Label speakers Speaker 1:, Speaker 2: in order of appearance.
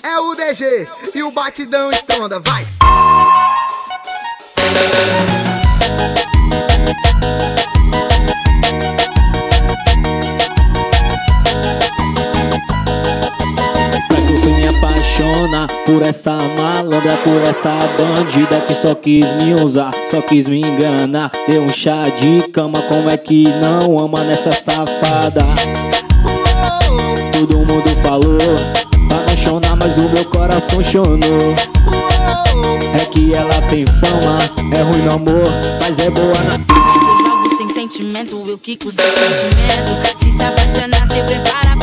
Speaker 1: é o DG e o batidão estronda, vai!
Speaker 2: Apaixona por essa malandra, por essa bandida que só quis me usar, só quis me enganar. Deu um chá de cama, como é que não ama nessa safada? Todo mundo falou pra não chorar, mas o meu coração chonou. É que ela tem fama, é ruim no amor, mas é boa na...
Speaker 3: Eu jogo sem sentimento, eu quico sem sentimento. Se apaixonar, se prepara